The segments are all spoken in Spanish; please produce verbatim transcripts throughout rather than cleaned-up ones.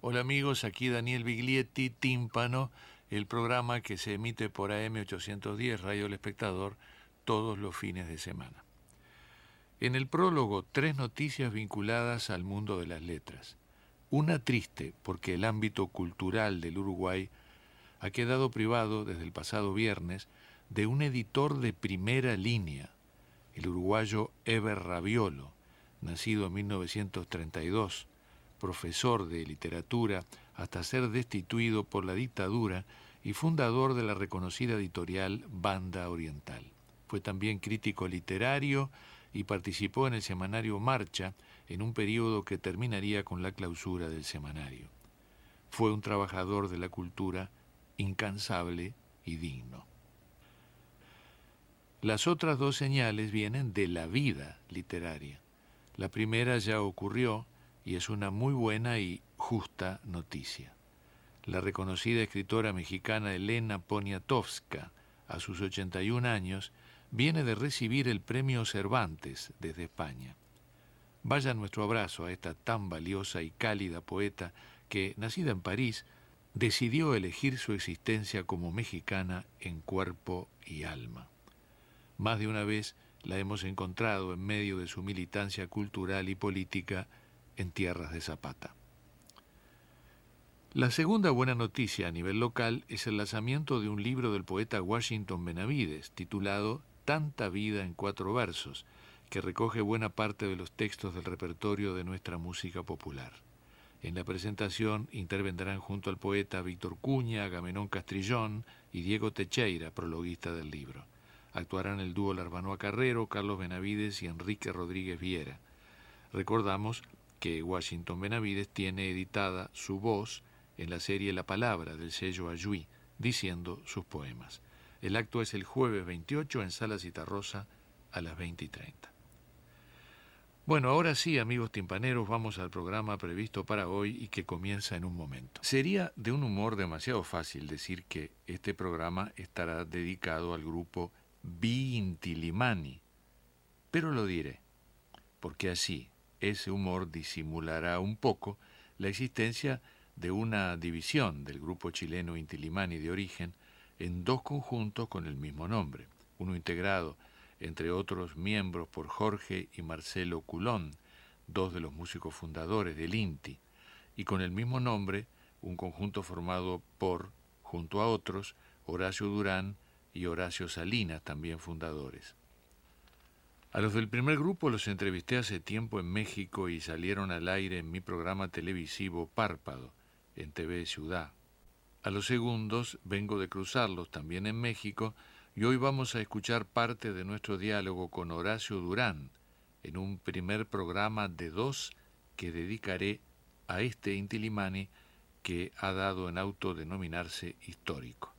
Hola amigos, aquí Daniel Biglietti, Tímpano, el programa que se emite por A M ochocientos diez Radio El Espectador todos los fines de semana. En el prólogo, tres noticias vinculadas al mundo de las letras. Una triste porque el ámbito cultural del Uruguay ha quedado privado desde el pasado viernes de un editor de primera línea, el uruguayo Eber Raviolo, nacido en mil novecientos treinta y dos, profesor de literatura hasta ser destituido por la dictadura y fundador de la reconocida editorial Banda Oriental. Fue también crítico literario y participó en el semanario Marcha en un periodo que terminaría con la clausura del semanario. Fue un trabajador de la cultura incansable y digno. Las otras dos señales vienen de la vida literaria. La primera ya ocurrió y es una muy buena y justa noticia. La reconocida escritora mexicana Elena Poniatowska, a sus ochenta y un años, viene de recibir el premio Cervantes desde España. Vaya nuestro abrazo a esta tan valiosa y cálida poeta que, nacida en París, decidió elegir su existencia como mexicana en cuerpo y alma. Más de una vez la hemos encontrado en medio de su militancia cultural y política en tierras de Zapata. La segunda buena noticia a nivel local es el lanzamiento de un libro del poeta Washington Benavides, titulado Tanta vida en cuatro versos, que recoge buena parte de los textos del repertorio de nuestra música popular. En la presentación intervendrán junto al poeta Víctor Cuña, Agamenón Castrillón y Diego Techeira, prologuista del libro. Actuarán el dúo Larbanoa Carrero, Carlos Benavides y Enrique Rodríguez Viera. Recordamos que Washington Benavides tiene editada su voz en la serie La Palabra del sello Ayuí, diciendo sus poemas. El acto es el jueves veintiocho en Sala Citarrosa a las veinte y treinta. Bueno, ahora sí, amigos timpaneros, vamos al programa previsto para hoy y que comienza en un momento. Sería de un humor demasiado fácil decir que este programa estará dedicado al grupo Bi Inti-Illimani, pero lo diré, porque así ese humor disimulará un poco la existencia de una división del grupo chileno Inti-Illimani de origen en dos conjuntos con el mismo nombre, uno integrado, entre otros miembros, por Jorge y Marcelo Culón, dos de los músicos fundadores del Inti, y con el mismo nombre, un conjunto formado por, junto a otros, Horacio Durán y Horacio Salinas, también fundadores. A los del primer grupo los entrevisté hace tiempo en México y salieron al aire en mi programa televisivo Párpado, en T V Ciudad. A los segundos vengo de cruzarlos también en México y hoy vamos a escuchar parte de nuestro diálogo con Horacio Durán en un primer programa de dos que dedicaré a este Inti-Illimani que ha dado en autodenominarse histórico.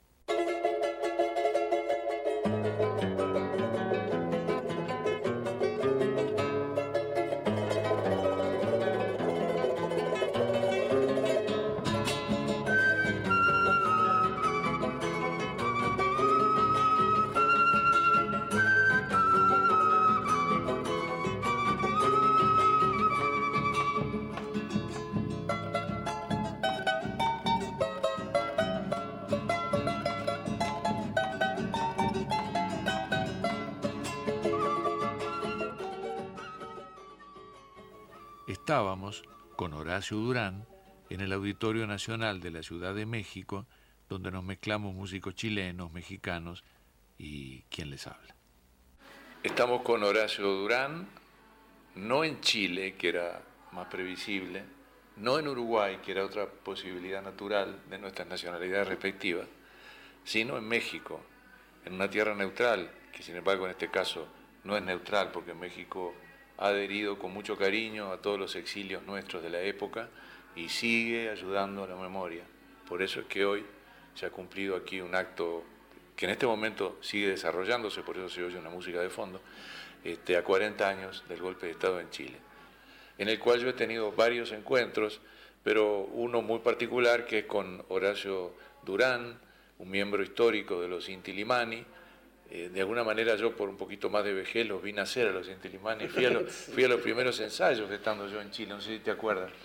Estábamos con Horacio Durán en el Auditorio Nacional de la Ciudad de México, donde nos mezclamos músicos chilenos, mexicanos y quien les habla. Estamos con Horacio Durán, no en Chile, que era más previsible, no en Uruguay, que era otra posibilidad natural de nuestras nacionalidades respectivas, sino en México, en una tierra neutral, que sin embargo en este caso no es neutral, porque México ha adherido con mucho cariño a todos los exilios nuestros de la época y sigue ayudando a la memoria. Por eso es que hoy se ha cumplido aquí un acto que en este momento sigue desarrollándose, por eso se oye una música de fondo, este, a cuarenta años del golpe de Estado en Chile, en el cual yo he tenido varios encuentros, pero uno muy particular que es con Horacio Durán, un miembro histórico de los Inti-Illimani. Eh, de alguna manera yo por un poquito más de vejez los vi nacer a los Inti-Illimani, fui a, lo, fui a los primeros ensayos estando yo en Chile, no sé si te acuerdas,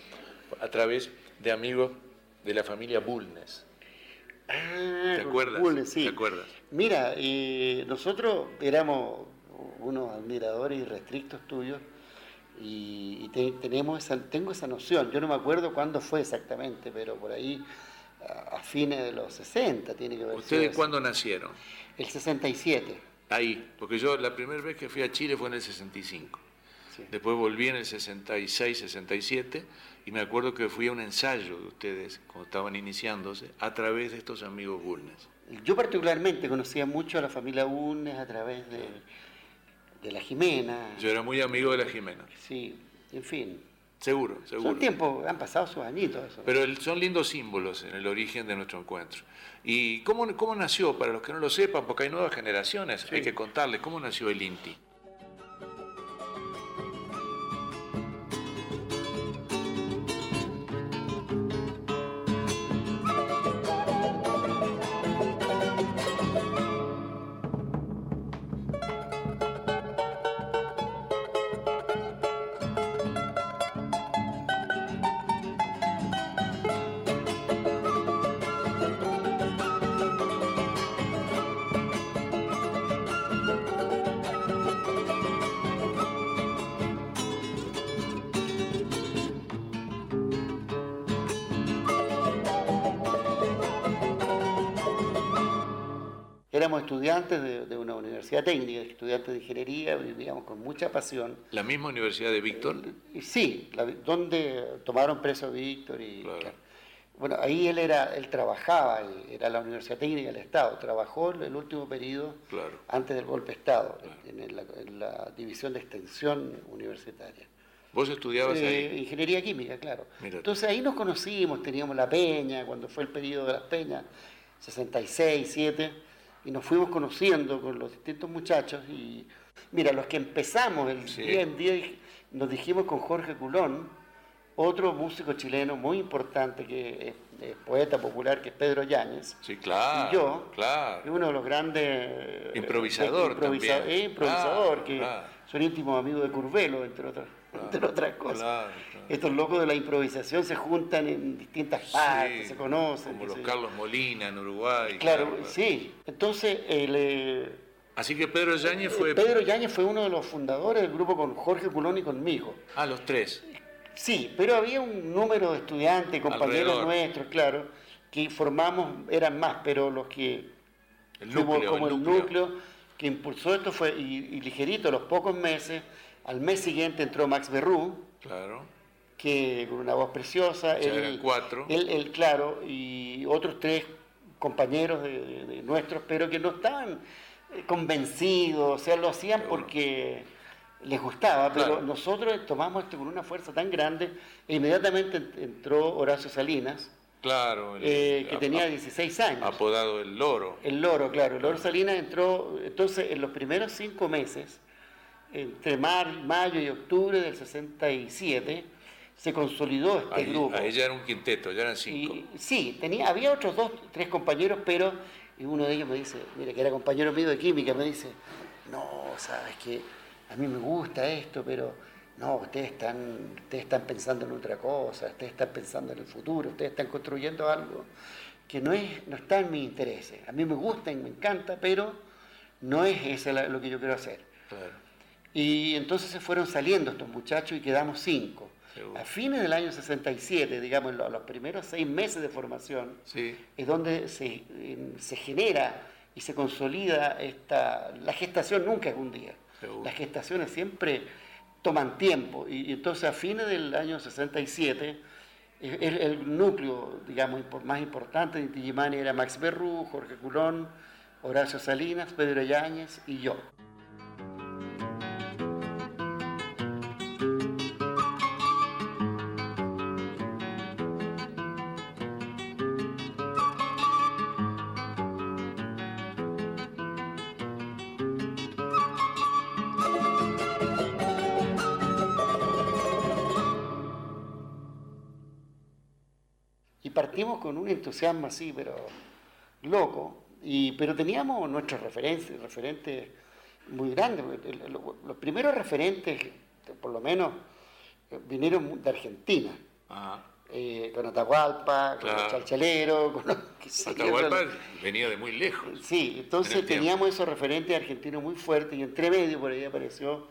a través de amigos de la familia Bulnes. Ah, ¿Te acuerdas? Bulnes, sí. ¿Te acuerdas? Mira, eh, nosotros éramos unos admiradores irrestrictos tuyos y, y te, tenemos esa, tengo esa noción. Yo no me acuerdo cuándo fue exactamente, pero por ahí a, a fines de los sesenta tiene que ver. ¿Ustedes cuándo nacieron? El sesenta y siete. Ahí, porque yo la primera vez que fui a Chile fue en el sesenta y cinco. Sí. Después volví en el sesenta y seis, sesenta y siete y me acuerdo que fui a un ensayo de ustedes, cuando estaban iniciándose, a través de estos amigos Bulnes. Yo particularmente conocía mucho a la familia Bulnes a través de, de la Jimena. Yo era muy amigo de la Jimena. Sí, en fin. Seguro, seguro. Son tiempos, han pasado sus añitos. Eso. Pero el, son lindos símbolos en el origen de nuestro encuentro. ¿Y cómo, cómo nació? Para los que no lo sepan, porque hay nuevas generaciones, sí. Hay que contarles, ¿cómo nació el INTI? Éramos estudiantes de, de una universidad técnica, estudiantes de ingeniería, vivíamos con mucha pasión. ¿La misma universidad de Víctor? Eh, sí, la, donde tomaron preso a Víctor y... Claro. Claro. Bueno, ahí él era, él trabajaba, era la Universidad Técnica del Estado, trabajó el último periodo claro. Antes del golpe de Estado, claro. en, en, la, en la división de extensión universitaria. ¿Vos estudiabas eh, ahí? Ingeniería química, claro. Mírate. Entonces ahí nos conocimos, teníamos la peña, cuando fue el periodo de las peñas, sesenta y seis, siete, y nos fuimos conociendo con los distintos muchachos y mira, los que empezamos el sí. día en día nos dijimos con Jorge Culón, otro músico chileno muy importante que es, es poeta popular, que es Pedro Yáñez. Sí, claro. Y yo, claro. que uno de los grandes... Improvisador de, improvisa, también. Eh, improvisador, claro, que claro. son íntimos amigos de Curvelo, entre otras, claro, entre otras cosas. Claro, claro. Estos locos de la improvisación se juntan en distintas partes, sí, se conocen. Como los sé. Carlos Molina en Uruguay. Claro, claro. sí. Entonces, el... Eh, Así que Pedro Yáñez fue... Pedro Yáñez fue uno de los fundadores del grupo con Jorge Culón y conmigo. Ah, los tres. Sí, pero había un número de estudiantes, compañeros Alrededor. nuestros, claro, que formamos, eran más, pero los que el fuimos núcleo, como el el núcleo. núcleo que impulsó esto fue, y, y ligerito, a los pocos meses, al mes siguiente entró Max Berrú, claro. que con una voz preciosa, ya él, eran cuatro. Él, él, claro, y otros tres compañeros de, de, de nuestros, pero que no estaban convencidos, o sea, lo hacían Seguro. porque les gustaba, pero claro. nosotros tomamos esto con una fuerza tan grande e inmediatamente entró Horacio Salinas, claro, el, eh, que ap tenía dieciséis años. Apodado el Loro. El Loro, claro. El Loro Salinas entró, entonces, en los primeros cinco meses, entre mar, mayo y octubre del sesenta y siete, se consolidó este ahí, grupo. Ahí ya era un quinteto, ya eran cinco. Y, sí, tenía, había otros dos, tres compañeros, pero y uno de ellos me dice, mira, que era compañero mío de química, me dice, no, sabes que a mí me gusta esto, pero no, ustedes están, ustedes están pensando en otra cosa, ustedes están pensando en el futuro, ustedes están construyendo algo que no, es, no está en mis intereses. A mí me gusta y me encanta, pero no es eso lo que yo quiero hacer. Claro. Y entonces se fueron saliendo estos muchachos y quedamos cinco. Seguro. A fines del año sesenta y siete, digamos, los, los primeros seis meses de formación, sí. es donde se, se genera y se consolida esta... La gestación nunca es un día. Seguro. Las gestaciones siempre toman tiempo. Y, y entonces a fines del año sesenta y siete, el, el núcleo, digamos, más importante de Inti Illimani era Max Berrú, Jorge Culón, Horacio Salinas, Pedro Yáñez y yo. Partimos con un entusiasmo así, pero loco, y, pero teníamos nuestros referentes, referentes muy grandes. Los primeros referentes, por lo menos, vinieron de Argentina. Ajá. eh, con Atahualpa, con Claro. los Chalchaleros, con los, qué sé yo, Atahualpa con- venía de muy lejos. Sí, en entonces el tiempo. teníamos esos referentes argentinos muy fuertes y entre medio por ahí apareció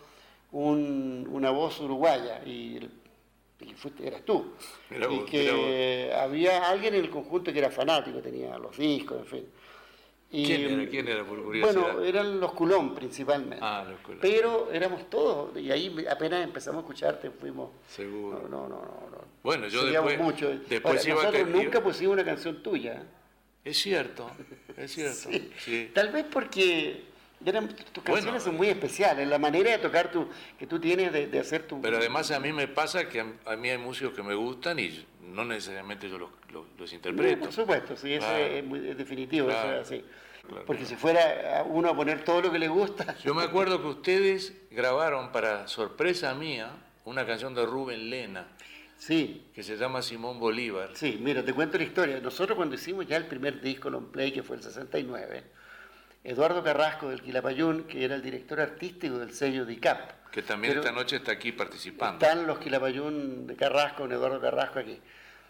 un- una voz uruguaya y, el- y fuiste, eras tú. Mirá y vos, que había alguien en el conjunto que era fanático, tenía los discos, en fin. Y, ¿Quién era? ¿Quién era, por curiosidad? Bueno, eran los Culón principalmente. Ah, los Culón. Pero éramos todos, y ahí apenas empezamos a escucharte, fuimos... Seguro. No, no, no, no. no. Bueno, yo Seguíamos después- mucho. después Ahora, iba a nosotros que- nunca pusimos una canción tuya. ¿eh? Es cierto, es cierto. Sí. Sí. Tal vez porque eran, tus canciones Bueno, son muy especiales, la manera de tocar tu, que tú tienes de, de hacer tu... Pero además a mí me pasa que a, a mí hay músicos que me gustan y no necesariamente yo los, los, los No, interpreto. por supuesto, sí, eso Claro. es, muy, es definitivo, Claro. eso es así. Claro. Porque si fuera a uno a poner todo lo que le gusta... Yo me acuerdo que ustedes grabaron para sorpresa mía una canción de Rubén Lena Sí, que se llama Simón Bolívar. sí, mira, te cuento la historia. Nosotros cuando hicimos ya el primer disco long play, que fue el sesenta y nueve, Eduardo Carrasco del Quilapayún, que era el director artístico del sello D I C A P. Que también Pero esta noche está aquí participando. Están los Quilapayún de Carrasco, con Eduardo Carrasco aquí.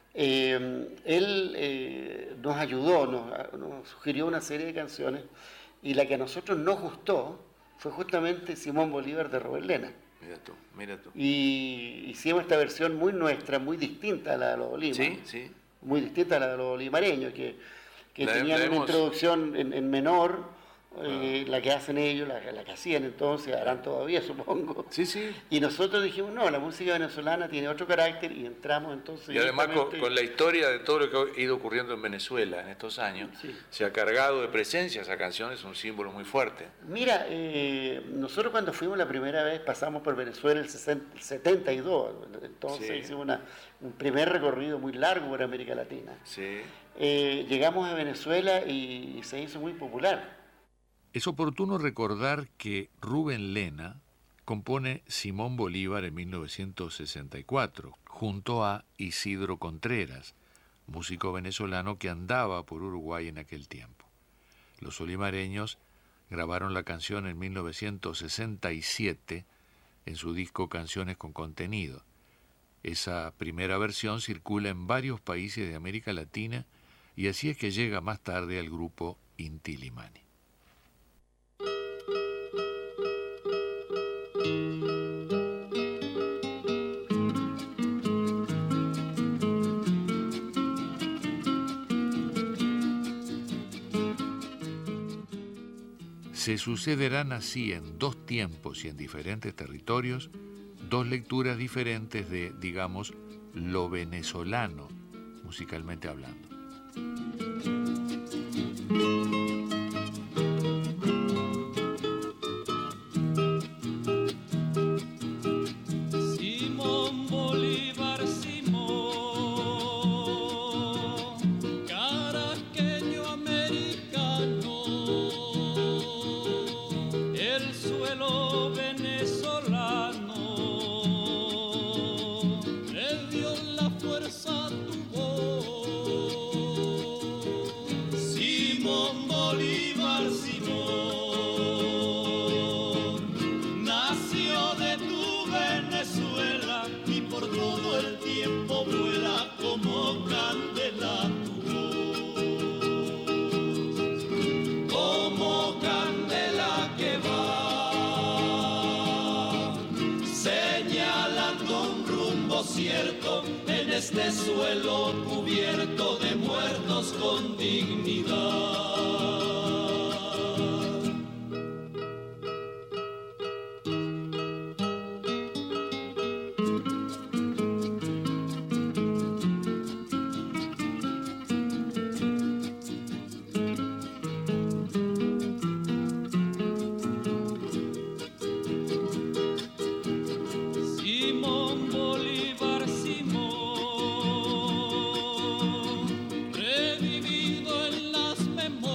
Eh, él eh, nos ayudó, nos, nos sugirió una serie de canciones y la que a nosotros nos gustó fue justamente Simón Bolívar de Rubén Lena. Mira tú, mira tú. Y hicimos esta versión muy nuestra, muy distinta a la de los Bolívar. Sí, sí. Muy distinta a la de los bolivareños, que, que La- tenían la una hemos- introducción en, en menor, eh, la que hacen ellos, la, la que hacían entonces, harán todavía supongo. Sí, sí. Y nosotros dijimos, no, la música venezolana tiene otro carácter y entramos entonces... Y además con, directamente- con la historia de todo lo que ha ido ocurriendo en Venezuela en estos años, Sí. se ha cargado de presencia. Esa canción es un símbolo muy fuerte. Mira, eh, nosotros cuando fuimos la primera vez pasamos por Venezuela el sesenta el setenta y dos, entonces Sí. hicimos una- un primer recorrido muy largo por América Latina. Sí. Eh, llegamos a Venezuela y, y se hizo muy popular. Es oportuno recordar que Rubén Lena compone Simón Bolívar en mil novecientos sesenta y cuatro, junto a Isidro Contreras, músico venezolano que andaba por Uruguay en aquel tiempo. Los olimareños grabaron la canción en mil novecientos sesenta y siete en su disco Canciones con Contenido. Esa primera versión circula en varios países de América Latina y así es que llega más tarde al grupo Inti Illimani. Se sucederán así en dos tiempos y en diferentes territorios dos lecturas diferentes de, digamos, lo venezolano, musicalmente hablando. Simón Bolívar, Simón, caraqueño americano, el suelo venezolano, le dio la fuerza a tu voz. Simón Bolívar, Simón, nació de tu Venezuela y por todo el tiempo vuela como candela tu voz, como candela que va señalando un rumbo cierto en este suelo cubierto de muertos con dignidad. Simón Bolívar, Simón, revivido en las memorias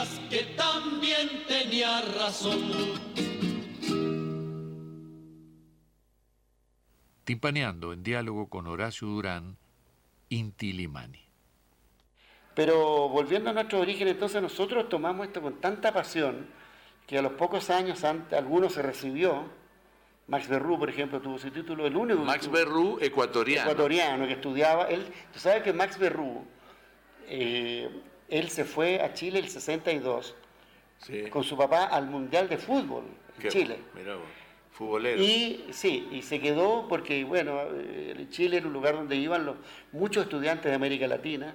dirás que también tenía razón. Timpaneando en diálogo con Horacio Durán, Inti Illimani. Pero volviendo a nuestro origen, entonces nosotros tomamos esto con tanta pasión que a los pocos años antes, algunos se recibió. Max Berrú, por ejemplo, tuvo su título, el único... Max Berrú, ecuatoriano. Ecuatoriano, que estudiaba. Él, tú sabes que Max Berrú, eh, él se fue a Chile el sesenta y dos, sí, con su papá al Mundial de Fútbol en Qué, Chile. Mirá vos, futbolero. Y sí, y se quedó porque, bueno, Chile era un lugar donde iban los, muchos estudiantes de América Latina,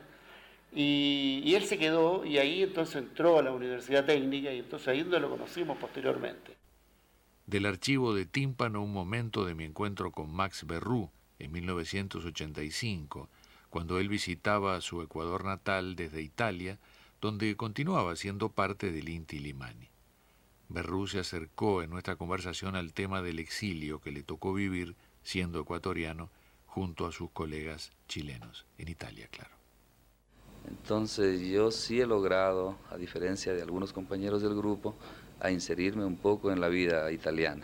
y, y él se quedó, y ahí entonces entró a la Universidad Técnica, y entonces ahí es donde lo conocimos posteriormente. Del archivo de Tímpano, un momento de mi encuentro con Max Berrú en mil novecientos ochenta y cinco, cuando él visitaba su Ecuador natal desde Italia, donde continuaba siendo parte del Inti Illimani. Berrú se acercó en nuestra conversación al tema del exilio que le tocó vivir, siendo ecuatoriano, junto a sus colegas chilenos, en Italia, claro. Entonces yo sí he logrado, a diferencia de algunos compañeros del grupo, a inserirme un poco en la vida italiana.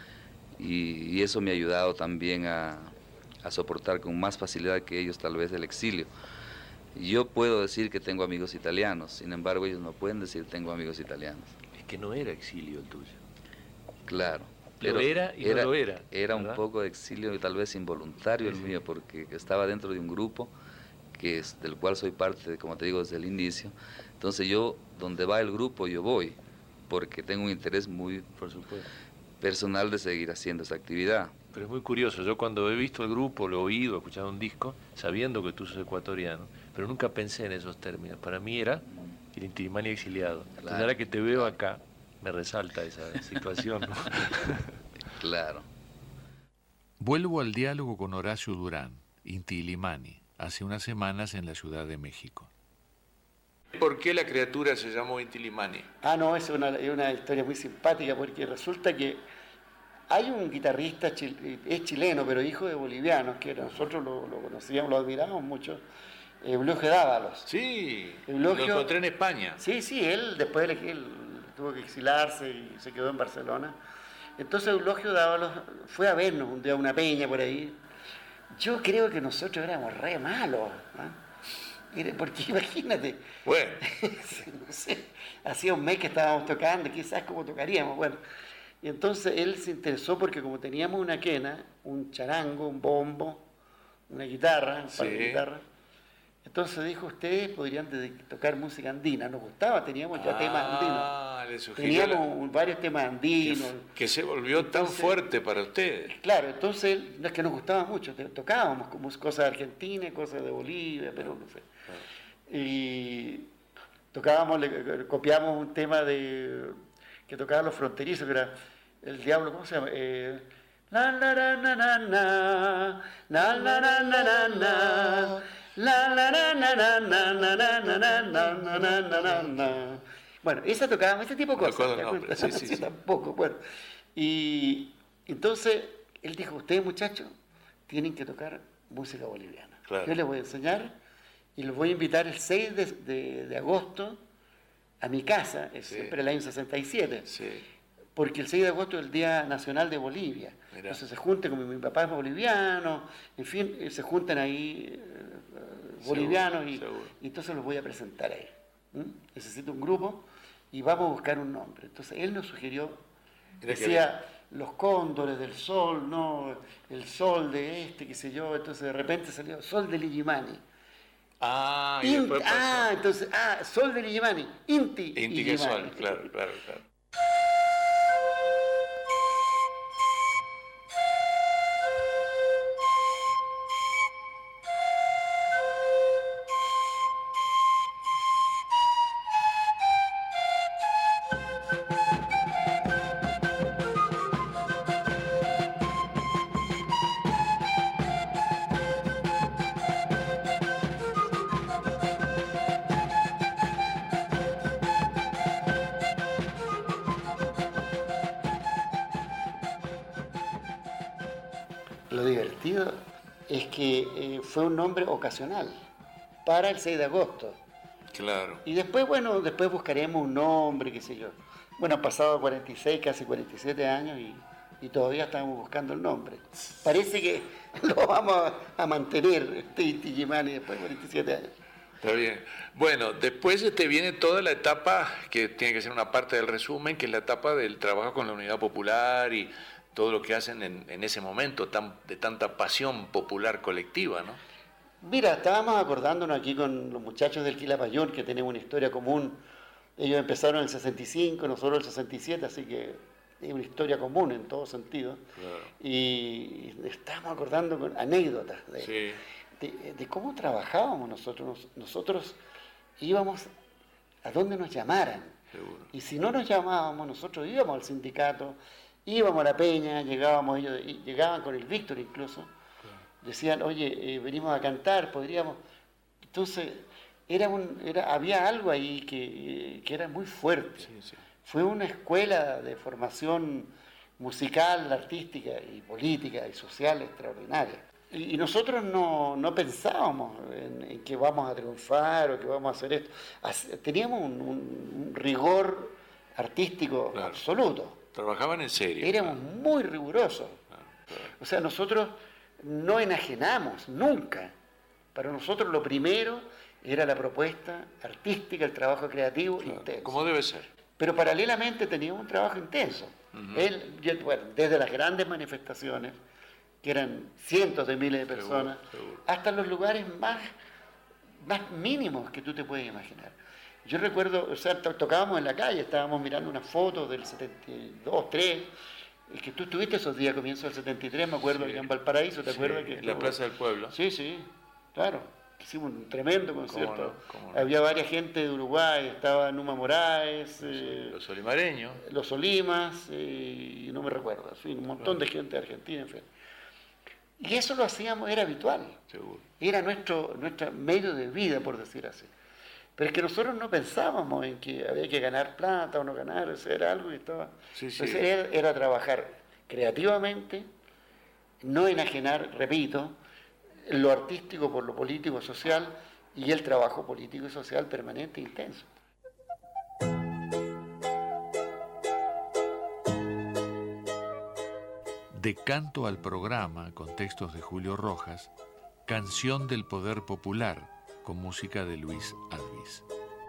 Y, y eso me ha ayudado también a, a soportar con más facilidad que ellos tal vez el exilio. Yo puedo decir que tengo amigos italianos, sin embargo ellos no pueden decir tengo amigos italianos. Es que no era exilio el tuyo. Claro. Lo era y era, no lo era. Era ¿verdad? Un poco de exilio, tal vez involuntario el mío, porque estaba dentro de un grupo que es, del cual soy parte, como te digo, desde el inicio. Entonces yo, donde va el grupo, yo voy, porque tengo un interés muy Por supuesto. personal de seguir haciendo esa actividad. Pero es muy curioso, yo cuando he visto el grupo, lo he oído, he escuchado un disco, sabiendo que tú sos ecuatoriano, pero nunca pensé en esos términos. Para mí era el Inti Illimani exiliado. Claro. Entonces ahora que te veo acá, me resalta esa situación, ¿no? Claro. Vuelvo al diálogo con Horacio Durán, Inti Illimani, hace unas semanas en la Ciudad de México. ¿Por qué la criatura se llamó Inti Illimani? Ah, no, es una, es una historia muy simpática, porque resulta que hay un guitarrista, es chileno, pero hijo de bolivianos, que nosotros lo, lo conocíamos, lo admiramos mucho, Eulogio Dávalos. Sí, Eulogio, lo encontré en España. Sí, sí, él después él, él tuvo que exilarse y se quedó en Barcelona. Entonces Eulogio Dávalos fue a vernos un día a una peña por ahí. Yo creo que nosotros éramos re malos, ¿no? Porque imagínate, bueno. no sé, hacía un mes que estábamos tocando, quizás cómo tocaríamos, bueno. Y entonces él se interesó porque como teníamos una quena, un charango, un bombo, una guitarra, un par de sí. guitarras, entonces dijo, ustedes podrían tocar música andina, nos gustaba, teníamos ya ah, temas andinos, le teníamos la... varios temas andinos. Que, que se volvió entonces, tan fuerte para ustedes. Claro, entonces no es que nos gustaba mucho, tocábamos como cosas de Argentina, cosas de Bolivia, Perú, no sé. Y tocábamos, le, copiamos un tema de que tocaban los fronterizos, que era el diablo, ¿cómo se llama? Eh, la la la na na na la la la na na na la la la na na na na na na na na na na. Bueno, esa tocábamos, ese tipo de cosas. No, no, sí, sí, sí. Tampoco, bueno. Y entonces él dijo, ustedes muchachos tienen que tocar música boliviana. Claro. Yo les voy a enseñar y los voy a invitar el seis de, de, de agosto a mi casa, es sí. siempre el año sesenta y siete, sí. porque el seis de agosto es el Día Nacional de Bolivia. Mirá. Entonces se juntan, como mi papá es boliviano, en fin, se juntan ahí eh, bolivianos seguro, y, seguro. y entonces los voy a presentar ahí. ¿Mm? Necesito un grupo y vamos a buscar un nombre. Entonces él nos sugirió, decía, los cóndores del sol, no, el sol de este, qué sé yo, entonces de repente salió Sol del Illimani. Ah, y Inti, después pasó. ah, entonces, ah, Sol del Illimani, Inti, Inti que Sol, claro, claro, claro. Lo divertido es que eh, fue un nombre ocasional para el seis de agosto. Claro. Y después, bueno, después buscaremos un nombre, qué sé yo. Bueno, han pasado cuarenta y seis, casi cuarenta y siete años y, y todavía estamos buscando el nombre. Parece que lo vamos a, a mantener, este Inti Illimani, después de cuarenta y siete años. Está bien. Bueno, después este, viene toda la etapa, que tiene que ser una parte del resumen, que es la etapa del trabajo con la Unidad Popular y todo lo que hacen en, en ese momento tan, de tanta pasión popular colectiva, ¿no? Mira, estábamos acordándonos aquí con los muchachos del Quilapayún, que tenemos una historia común. Ellos empezaron en el sesenta y cinco, nosotros en el sesenta y siete, así que es una historia común en todo sentido. Claro. Y estábamos acordando con anécdotas de, Sí. de, de cómo trabajábamos nosotros. Nosotros íbamos a donde nos llamaran. Seguro. Y si no nos llamábamos, nosotros íbamos al sindicato, íbamos a la peña, llegábamos, ellos y llegaban con el Víctor incluso. Claro. Decían, oye, eh, venimos a cantar, podríamos. Entonces, era un, era, había algo ahí que, que era muy fuerte. Sí, sí. Fue una escuela de formación musical, artística y política y social extraordinaria. Y, y nosotros no, no pensábamos en, en que vamos a triunfar o que vamos a hacer esto. Así, teníamos un, un, un rigor artístico claro. absoluto. Trabajaban en serio. Éramos claro. muy rigurosos. Claro, claro. O sea, nosotros no enajenamos nunca. Para nosotros lo primero era la propuesta artística, el trabajo creativo claro, intenso. Como debe ser. Pero paralelamente teníamos un trabajo intenso. Uh-huh. Él, yo, bueno, desde las grandes manifestaciones, que eran cientos de miles de personas, seguro, seguro. Hasta los lugares más, más mínimos que tú te puedes imaginar. Yo recuerdo, o sea, tocábamos en la calle, estábamos mirando unas fotos del setenta y dos, tres, es que tú estuviste esos días, comienzo del setenta y tres, me acuerdo, sí. allá en Valparaíso, ¿te sí, acuerdas? Que en la Plaza del Pueblo. Sí, sí, claro. Hicimos un tremendo concierto. ¿Cómo no? ¿Cómo no? Había varias gente de Uruguay, estaba Numa Moraes, eh, los olimareños, los Olimas, eh, y no me recuerdo, en fin, un montón claro. de gente de Argentina, en fin. Y eso lo hacíamos, era habitual. Seguro. Era nuestro, nuestro medio de vida, por decir así. Pero es que nosotros no pensábamos en que había que ganar plata o no ganar, o sea, era algo que estaba... Sí, sí. Era, era trabajar creativamente, no enajenar, repito, lo artístico por lo político social y el trabajo político y social permanente e intenso. De Canto al Programa, con textos de Julio Rojas, Canción del Poder Popular, con música de Luis Advis.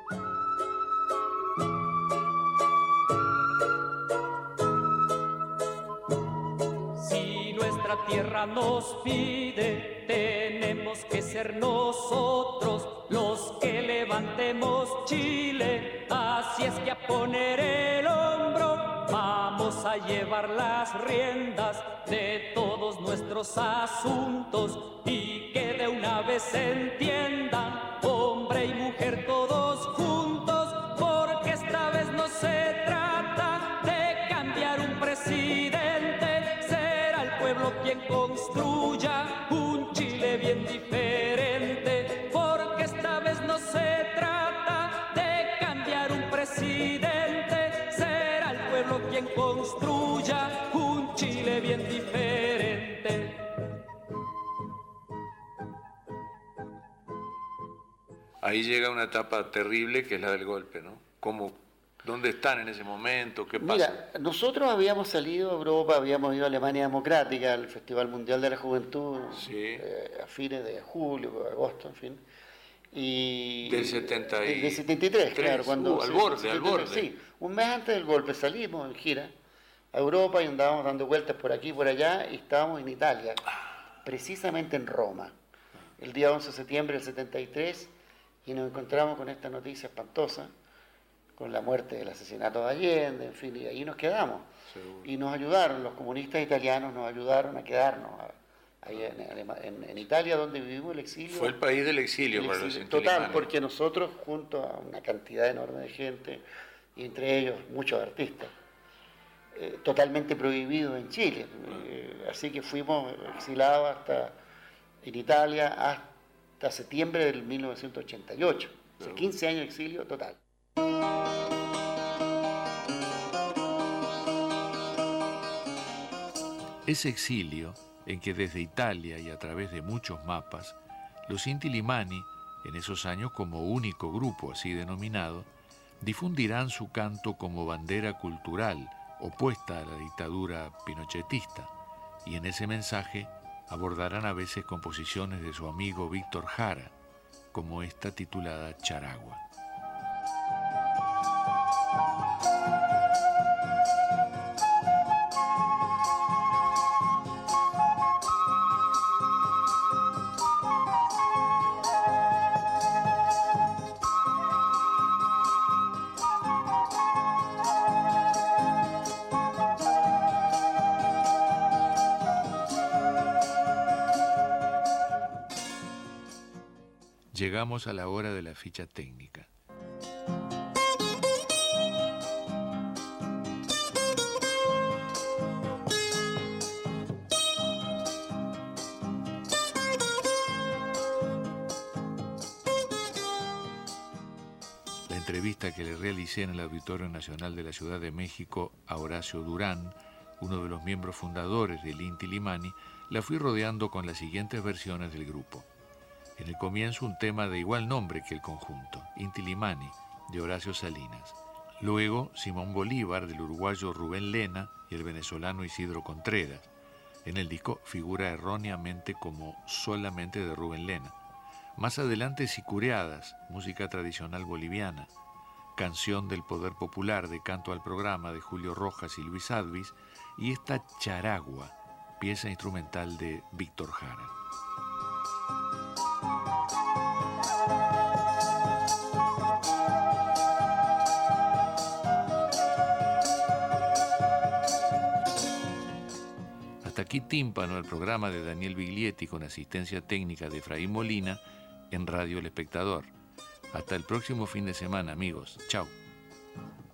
Si nuestra tierra nos pide, tenemos que ser nosotros los que levantemos Chile. Así es que a poner el hombro vamos a llevar las riendas de todos nuestros asuntos y que de una vez se entiendan, hombre y mujer todos juntos, porque esta vez no se trata de cambiar un presidente, será el pueblo quien construya un Chile bien diferente, porque esta vez no se trata de cambiar un presidente, será el pueblo quien construya un Chile bien diferente. Ahí llega una etapa terrible que es la del golpe, ¿no? ¿Cómo, ¿Dónde están en ese momento? ¿Qué pasa? Mira, nosotros habíamos salido a Europa, habíamos ido a Alemania Democrática, al Festival Mundial de la Juventud, sí. eh, a fines de julio, agosto, en fin. Y del setenta y... del setenta y tres, claro. Cuando, uh, al sí, borde, setenta y tres, al borde. Sí, un mes antes del golpe salimos en gira a Europa y andábamos dando vueltas por aquí y por allá y estábamos en Italia, precisamente en Roma, el día once de septiembre del setenta y tres, y nos encontramos con esta noticia espantosa, con la muerte del asesinato de Allende, en fin, y ahí nos quedamos. Seguro. Y nos ayudaron, los comunistas italianos nos ayudaron a quedarnos ahí en, en, en Italia, donde vivimos el exilio. Fue el país del exilio, el para exilio los total, porque nosotros, junto a una cantidad enorme de gente, y entre ellos muchos artistas, eh, totalmente prohibidos en Chile. Eh, así que fuimos exilados hasta en Italia hasta septiembre del mil novecientos ochenta y ocho. O sea, quince años de exilio total. Ese exilio, en que desde Italia y a través de muchos mapas, los Inti Illimani en esos años como único grupo así denominado, difundirán su canto como bandera cultural opuesta a la dictadura pinochetista, y en ese mensaje abordarán a veces composiciones de su amigo Víctor Jara, como esta titulada Charagua. Llegamos a la hora de la ficha técnica. La entrevista que le realicé en el Auditorio Nacional de la Ciudad de México a Horacio Durán, uno de los miembros fundadores del Inti Illimani, la fui rodeando con las siguientes versiones del grupo. En el comienzo un tema de igual nombre que el conjunto, Inti Illimani, de Horacio Salinas. Luego Simón Bolívar, del uruguayo Rubén Lena y el venezolano Isidro Contreras. En el disco figura erróneamente como solamente de Rubén Lena. Más adelante Sicureadas, música tradicional boliviana. Canción del Poder Popular, de Canto al Programa, de Julio Rojas y Luis Advis. Y esta Charagua, pieza instrumental de Víctor Jara. Hasta aquí Tímpano, el programa de Daniel Biglietti con asistencia técnica de Efraín Molina en Radio El Espectador. Hasta el próximo fin de semana, amigos. Chao.